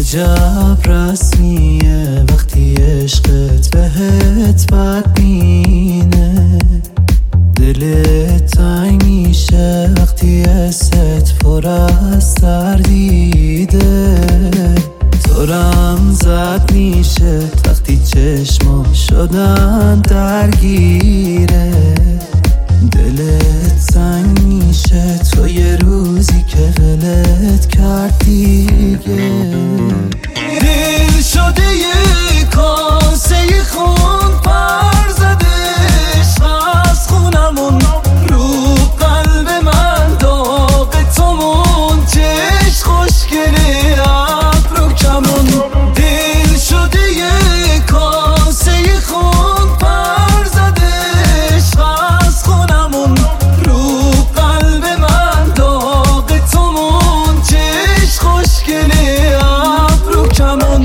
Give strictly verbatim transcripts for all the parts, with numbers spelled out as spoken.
عجب رسمیه وقتی عشقت بهت بد مینه، دلت تنگ میشه وقتی حست پر از تردیده، دورم زد میشه وقتی چشمام شدن درگیره، دلت سنگ میشه تو یه روزی که ولت کرد دیگه. دل شده یه کاسه خون پر زدش از خونمون، رو قلب من داغ تو مون، چشم خوشگله ابرو کمون. دل شده یه کاسه خون پر زدش از خونمون، رو قلب من داغ تو مون، چشم خوشگله ابرو کمون.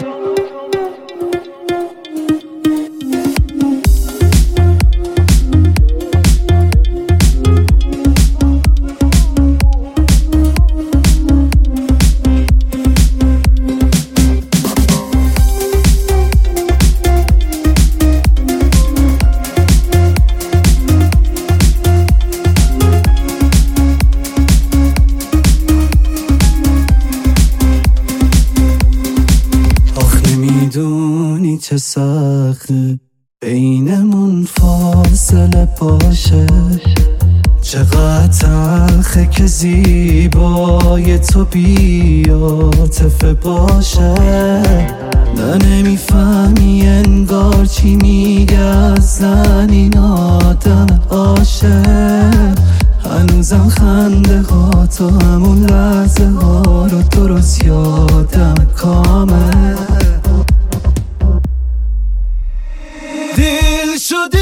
میدونی چه سخته بینمون فاصله باشه، چقدر تلخه که زیبای تو بی‌عاطفه باشه. نه نمیفهمی انگار چی میگه اصلا این آدم عاشق، هنوزم خنده ها تو همون لحظه ها رو درست یادم کامل. دل شده